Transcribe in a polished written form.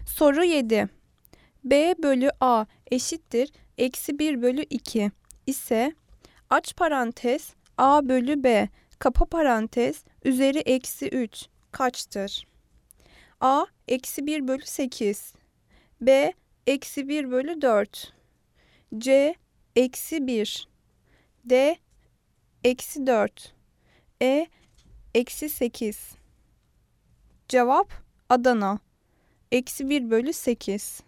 Soru 7. B bölü A eşittir eksi 1 bölü 2 ise aç parantez A bölü B kapa parantez üzeri eksi 3 kaçtır? A eksi 1 bölü 8, B eksi 1 bölü 4, C eksi 1, D eksi 4, E eksi 8. Cevap Adana. Eksi 1 bölü 8.